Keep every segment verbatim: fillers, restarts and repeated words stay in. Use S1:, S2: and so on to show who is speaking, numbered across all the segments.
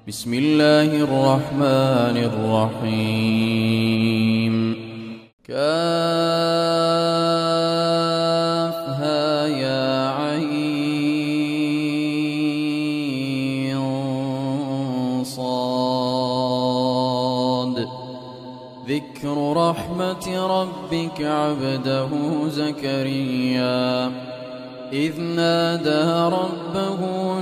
S1: بسم الله الرحمن الرحيم كافها يا عين صاد ذكر رحمة ربك عبده زكريا إذ نادى ربه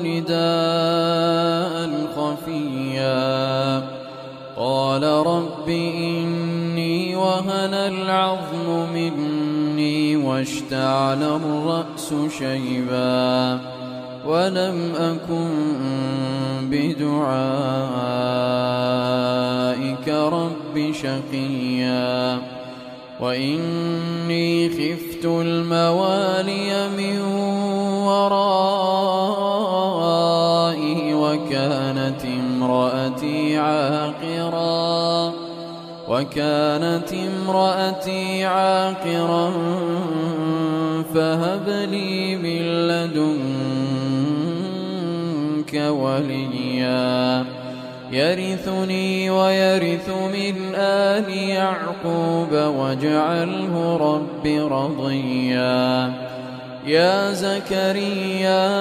S1: نداء خفيا قال رب إني وهن العظم مني واشتعل الرأس شيبا ولم أكن بدعائك رب شقيا وإني خفت الموالي من ورائي وكانت امرأتي عاقرا وكانت امرأتي عاقرا فهب لي من لدنك وليا يرثني ويرث من آل يعقوب واجعله رب رضيا يا زكريا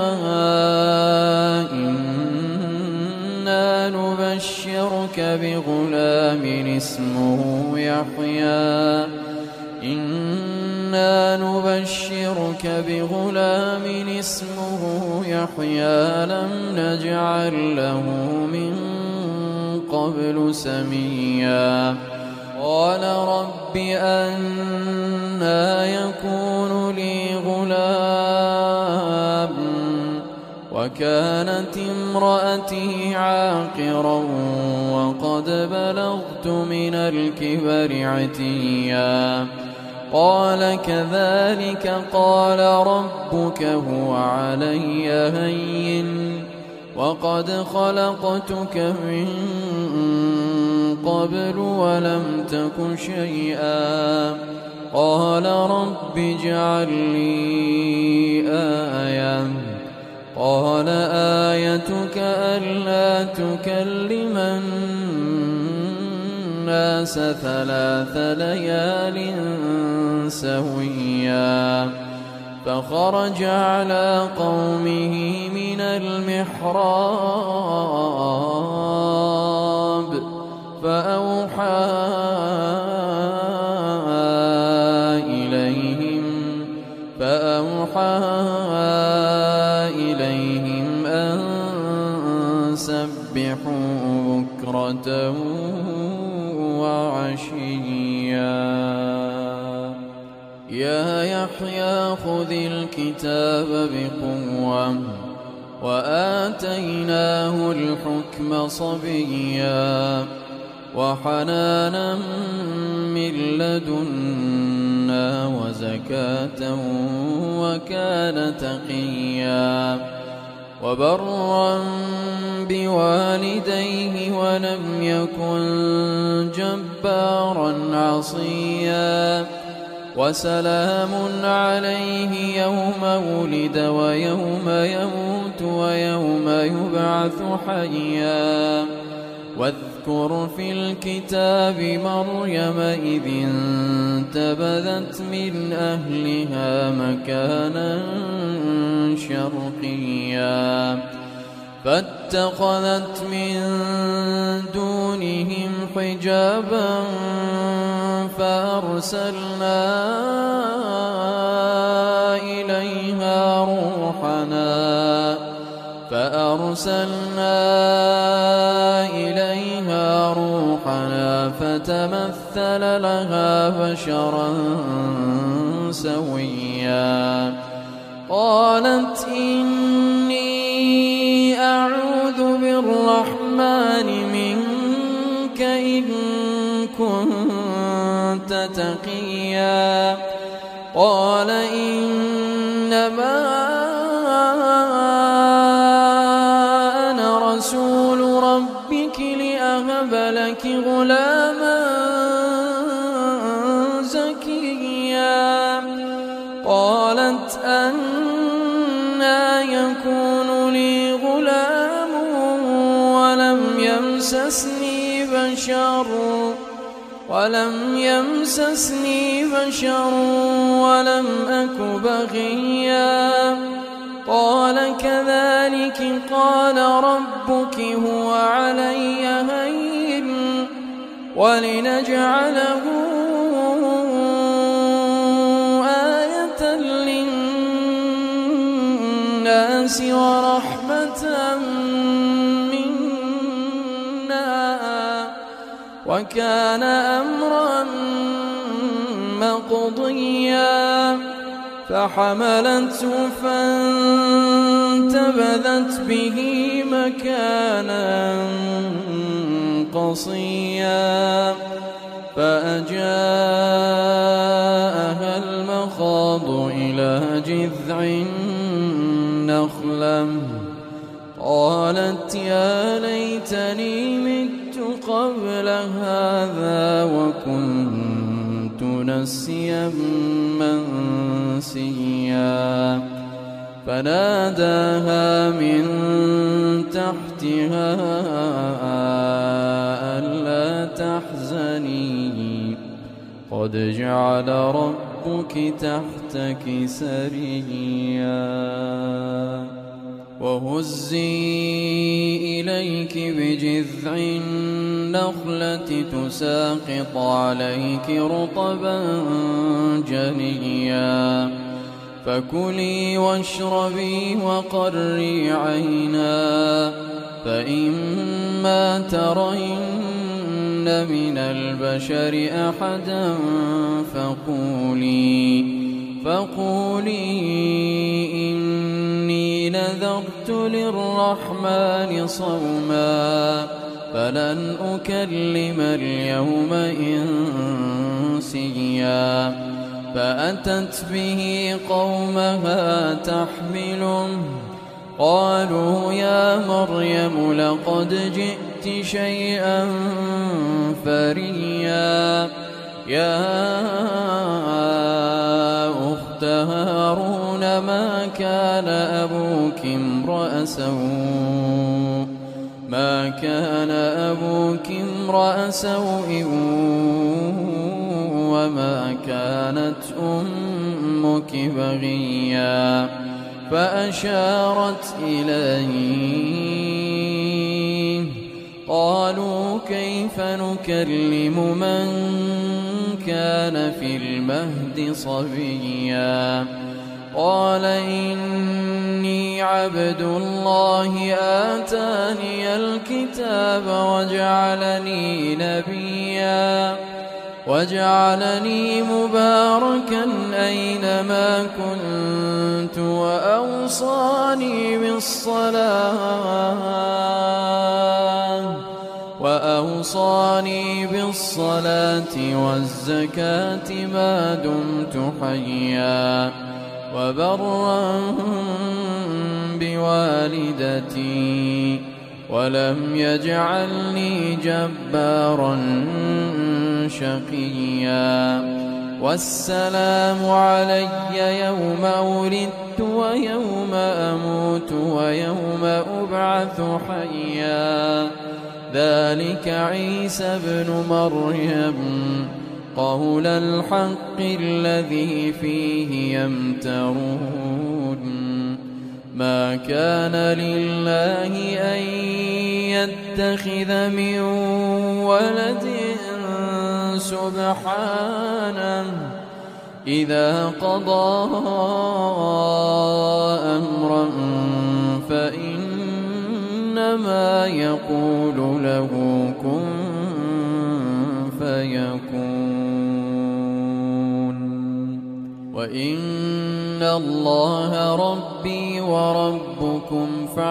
S1: إنا نبشرك بغلام اسمه يحيى إنا نبشرك بغلام اسمه يحيى لم نجعل له من قبل سميا قال رب أنى يكون لي غلام وكانت امرأتي عاقرا وقد بلغت من الكبر عتيا قال كذلك قال ربك هو علي هين وقد خلقتك من قبل ولم تك شيئا قال رب اجعل لي آية قال آيتك ألا تكلم الناس ثلاث ليال سويا فخرج على قومه من المحراب فأوحى إليهم فأوحى إليهم أن سبحوا بكرة وعشيا يا يحيى خذ الكتاب بقوة وآتيناه الحكم صبيا وحنانا من لدنا وزكاة وكان تقيا وبرا بوالديه ولم يكن جبارا عصيا وسلام عليه يوم ولد ويوم يموت ويوم يبعث حيا واذكر في الكتاب مريم إذ انتبذت من أهلها مكانا شرقيا فاتخذت من دونهم حجابا فأرسلنا إليها روحنا فأرسلنا إليها روحنا فتمثل لها بشرا سويا قالت إني أعوذ بالرحمن منك إن كنت تقيا قال إنما أنا رسول ربك لأهب لك غلاما زكيا قالت أنى يكون لي غلام يمسسني بشر ولم يمسسني بشر ولم أك بغيا قال كذلك قال ربك هو علي هين ولنجعله آية للناس ورحمة وكان أمرا مقضيا فحملته فانتبذت به مكانا قصيا فأجاءها المخاض إلى جذع النخلة قالت يا ليتني مت قبل هذا وكنت نسيا منسيا فناداها من تحتها ألا تحزني قد جعل ربك تحتك سريا وهزي إليك بجذع النخلة تساقط عليك رطبا جنيا فكلي واشربي وقري عينا فإما ترين من البشر أحدا فقولي فقولي إني نذرت للرحمن صوما فلن أكلم اليوم إنسيا فأتت به قومها تحمله قالوا يا مريم لقد جئت شيئا فريا يا أخت هارون ما كان أبوك امرأ سوء ما كان أبوك امرأ سوء وما كانت أمك بغيا فأشارت إليه قالوا كيف نكلم من كان في المهد صبيا قال إني عبد الله آتاني الكتاب وجعلني نبيا وجعلني مباركا أينما كنت وأوصاني بالصلاة وأوصاني بالصلاة والزكاة ما دمت حيا وبرا بوالدتي ولم يجعلني جبارا شقيا والسلام علي يوم ولدت ويوم أموت ويوم أبعث حيا ذلك عيسى ابن مريم قول الحق الذي فيه يمترون ما كان لله أن يتخذ من ولد سبحانه إذا قضى أمرا فإنما يقول له كن فيكون وإن الله ربي وربكم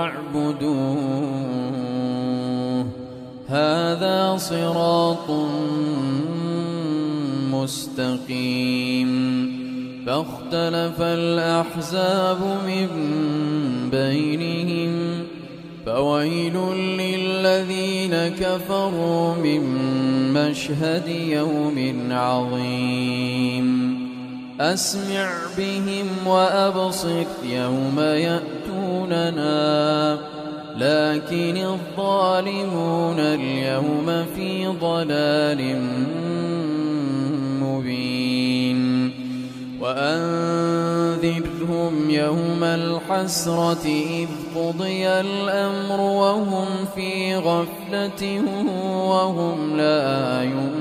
S1: فاعبدوه هذا صراط مستقيم فاختلف الأحزاب من بينهم فويل للذين كفروا من مشهد يوم عظيم أسمع بهم وأبصر يوم يأتوننا لكن الظالمون اليوم في ضلال مبين وأنذرهم يوم الحسرة إذ قضي الأمر وهم في غفلة وهم لا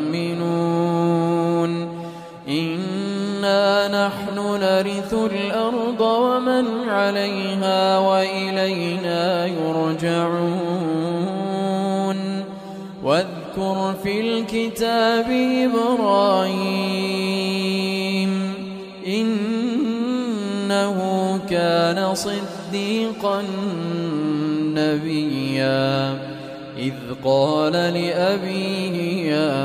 S1: يؤمنون إنا نحن نرث الأرض ومن عليها وإلينا يرجعون واذكر في الكتاب إبراهيم إنه كان صديقا نبيا إذ قال لأبيه يا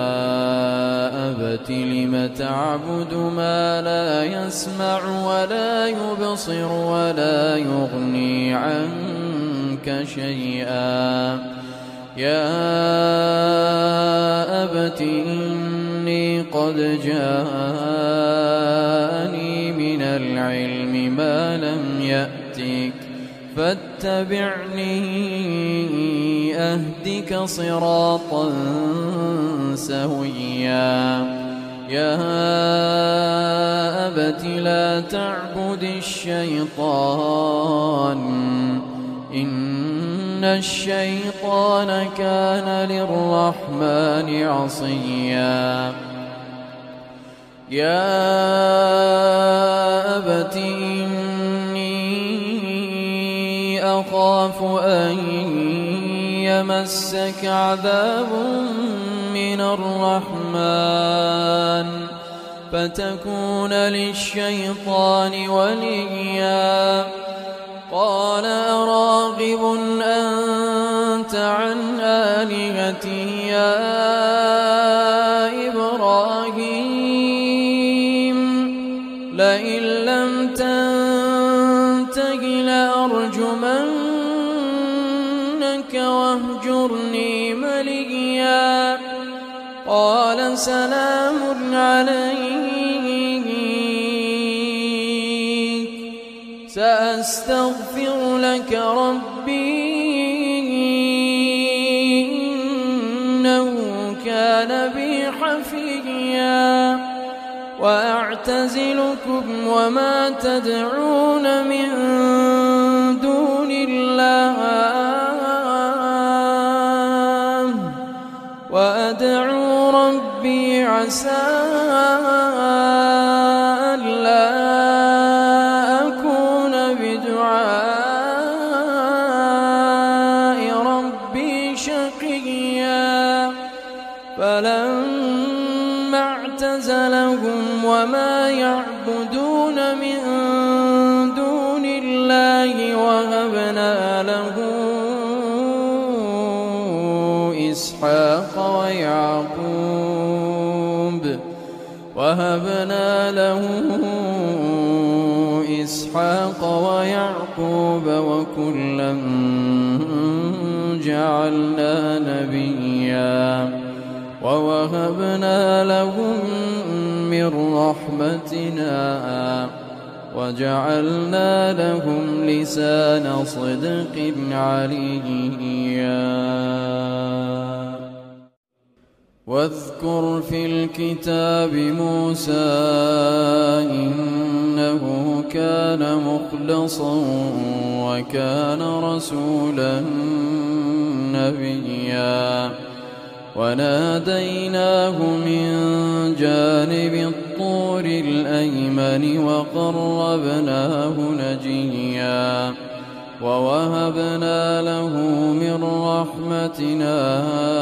S1: أبت لم تعبد ما لا يسمع ولا يبصر ولا يغني عنك شيئا يا أبت إني قد جاءني من العلم ما لم يأتك فاتبعني أهدك صراطا سويا يا أبت لا تعبد الشيطان إن الشيطان كان للرحمن عصيا يا أبت إني أخاف أن يمسك عذاب من الرحمن فتكون للشيطان وليا قال أراغب أنت عن آلهتي يا إبراهيم لئن لم تنته لأرجمنك واهجرني مليا قال سلام عليك سأستغفر لك ربي إنه كان بي حفيا وأعتزلكم وما تدعون من دون الله وأدعو ربي عسى ألا أكون بدعاء ربي شقيا فلما اعتزلهم وما يعبدون من دون الله وهبنا له إسحاق ويعقوب وهبنا له إسحاق ويعقوب وكلا جعلنا نبيا ووهبنا لهم من رحمتنا وجعلنا لهم لسان صدق عليا واذكر في الكتاب موسى إنه كان مخلصا وكان رسولا نبيا وناديناه من جانب الطور الأيمن وقربناه نجيا ووهبنا له من رحمتنا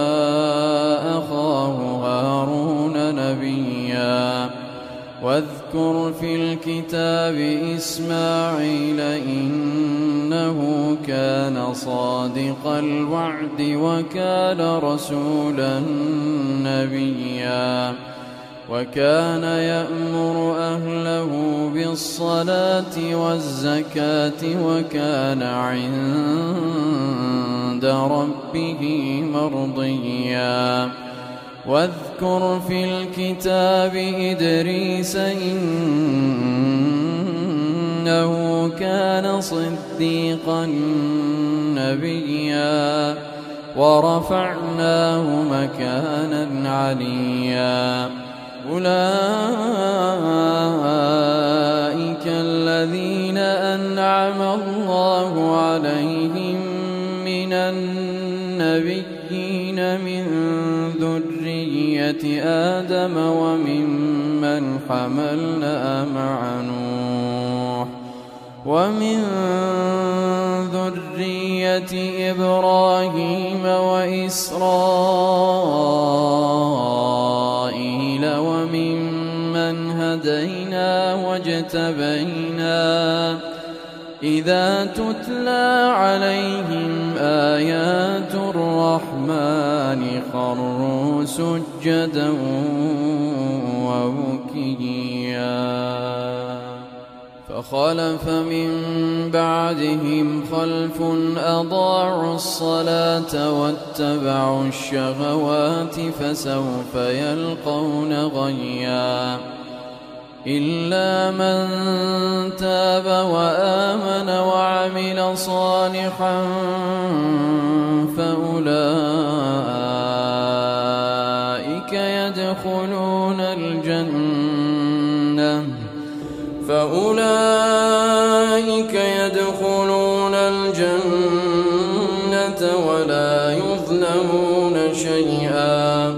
S1: أخاه هارون نبيا واذكر في الكتاب إسماعيل إنه كان صادق الوعد وكان رسولا نبيا وكان يأمر أهله بالصلاة والزكاة وكان عند ربه مرضيا واذكر في الكتاب إدريس إنه إنه كان صديقا نبيا ورفعناه مكانا عليا أولئك الذين أنعم الله عليهم من النبيين من ذرية آدم وممن حملنا مع نوح ومن ذرية إبراهيم وإسرائيل وممن هدينا واجتبينا إذا تتلى عليهم آيات الرحمن خروا سجدا وبكيا فخلف من بعدهم خلف أضاعوا الصلاة واتبعوا الشهوات فسوف يلقون غيا إلا من تاب وآمن وعمل صالحا فأولئك يدخلون الجنة فأولئك يدخلون الجنة ولا يظلمون شيئا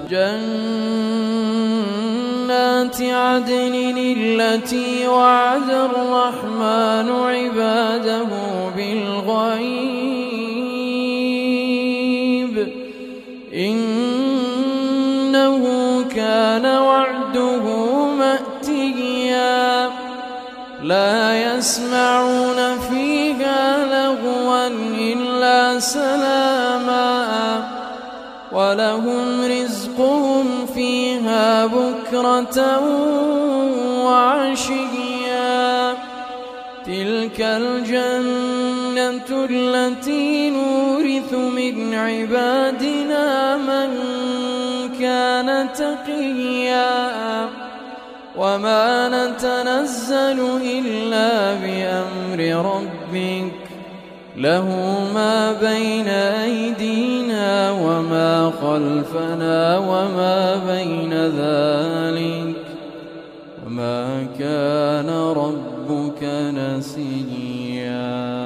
S1: جنات عدن التي وعد الرحمن عباده بالغيب إنه كان وعده مأتيا لا يسمعون فيها لغوا إلا سلاما ولهم رزقهم فيها بكرة وعشيا تلك الجنة التي نورث من عبادنا من كان تقيا وما نتنزل إلا بأمر ربك له ما بين أيدينا وما خلفنا وما بين ذلك وما كان ربك نسيا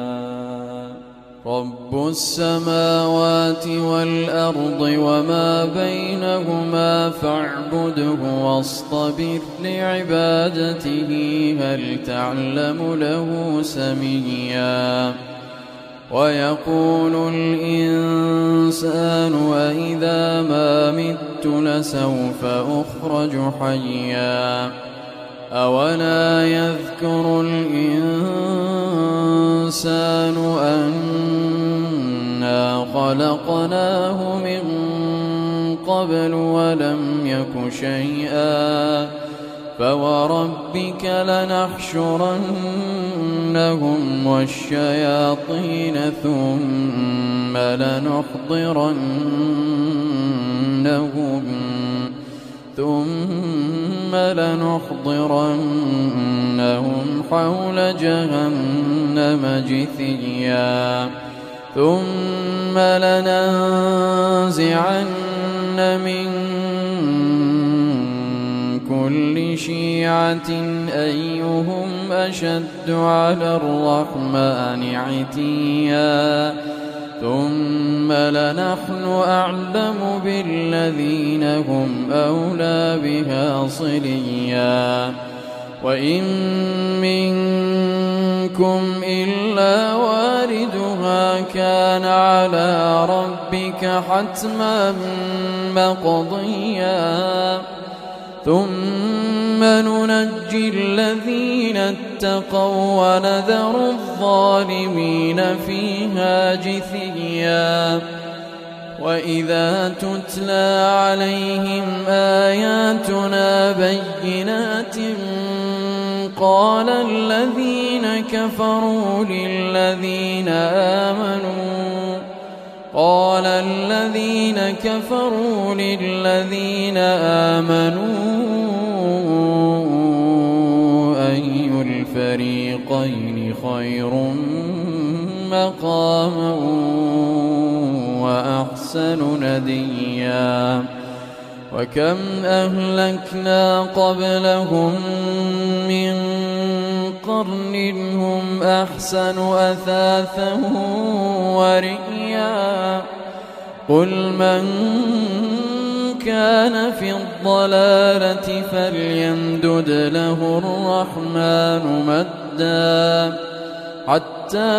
S1: رب السماوات والأرض وما بينهما فاعبده واصطبر لعبادته هل تعلم له سميا ويقول الإنسان أإذا ما مت لسوف أخرج حيا أولا يذكر الإنسان أنا خلقناه من قبل ولم يك شيئا فوربك لنحشرنهم والشياطين ثم لنحضرنهم ثم لنحضرنهم حول جهنم جثيا ثم لننزعن من كل شيعة أيهم أشد على الرحمن عتيا ثم لنحن أعلم بالذين هم أولى بها صليا وإن منكم إلا واردها كان على ربك حتما مقضيا ثم ننجي الذين اتقوا ونذر الظالمين فيها جثيا وإذا تتلى عليهم آياتنا بينات قال الذين كفروا للذين آمنوا قال الذين كفروا للذين آمنوا أي الفريقين وأحسن نديا وكم أهلكنا قبلهم من قرن هم أحسن أثاثا ورئيا قل من كان في الضلالة فليمدد له الرحمن مدا حتى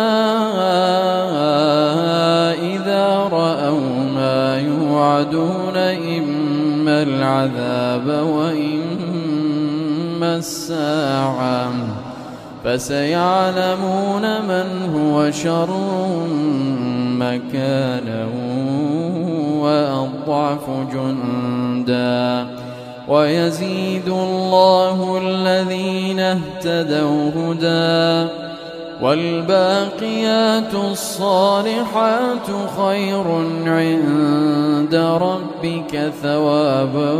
S1: إذا رأوا ما يوعدون إما العذاب وإما الساعة فسيعلمون من هو شر مكانا وأضعف جندا ويزيد الله الذين اهتدوا هدى والباقيات الصالحات خير عند ربك ثوابا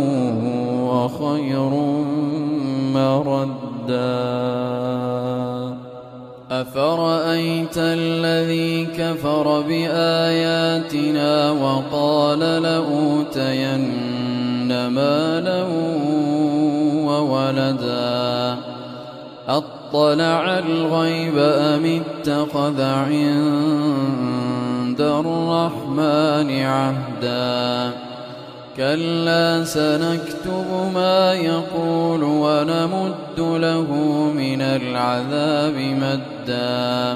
S1: وخير مردا أفرأيت الذي كفر بآياتنا وقال لأوتين مالا وولدا أطلع الغيب أم اتخذ عند الرحمن عهدا كلا سنكتب ما يقول ونمد له من العذاب مدا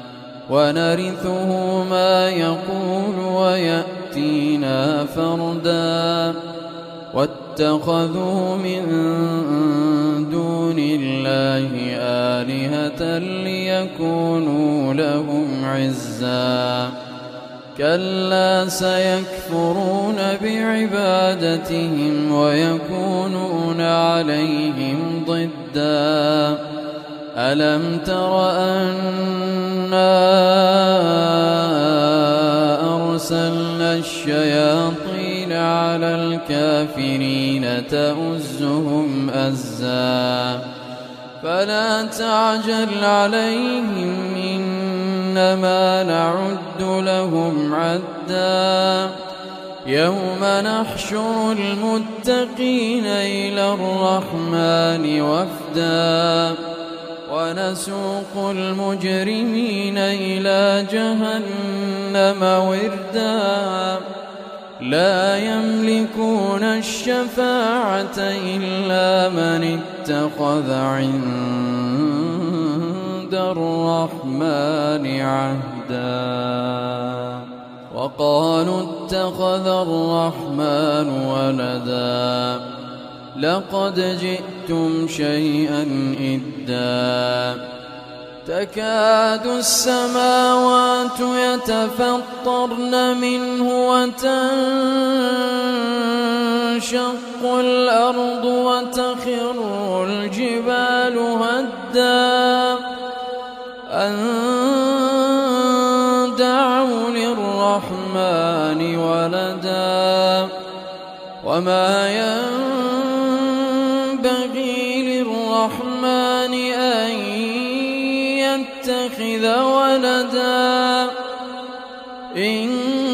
S1: ونرثه ما يقول ويأتينا فردا واتخذوا من دون الله آلهة ليكونوا لهم عزا كلا سيكفرون بعبادتهم ويكونون عليهم ضدا ألم تر أنا أرسلنا الشياطين على الكافرين تؤزهم أزا فلا تعجل عليهم إنما نعد لهم عدا يوم نحشر المتقين إلى الرحمن وفدا ونسوق المجرمين إلى جهنم وردا لا يملكون الشفاعة إلا من اتخذ عند الرحمن عهدا وقالوا اتخذ الرحمن ولدا لقد جئتم شيئا إدا تكاد السماوات يتفطرن منه وتنشق الأرض وتخر الجبال هدا أن دعوا للرحمن ولدا وما ينبغي للرحمن أن يتخذ ولدا إن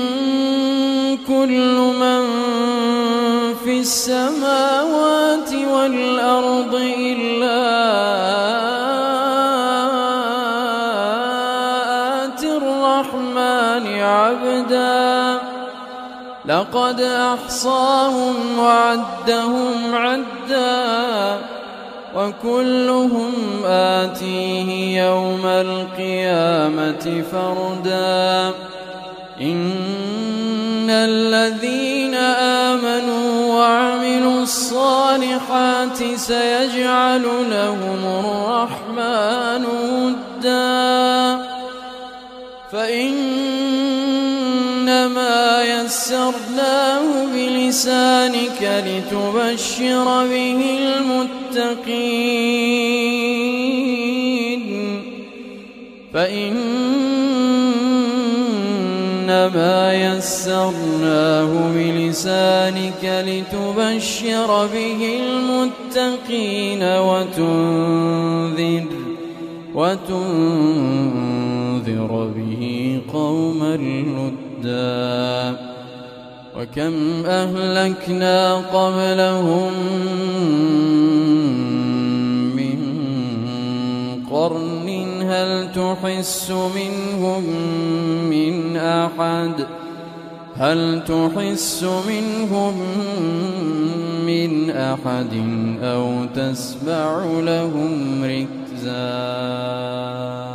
S1: كل من في السماوات والأرض إلا آتي الرحمن عبدا لقد أحصاهم وعدهم عدا وكلهم آتيه يوم القيامة فردا إن الذين آمنوا وعملوا الصالحات سيجعل لهم الرحمن ودا فإنما يسرناه بلسانك لتبشر به المتقين فإنما يسرناه بلسانك لتبشر به المتقين وتنذر وتنذر به قوما لدا وكم أهلكنا قبلهم من قرن هل تحس منهم من أحد هل تحس منهم من أحد أو تسمع لهم ركزا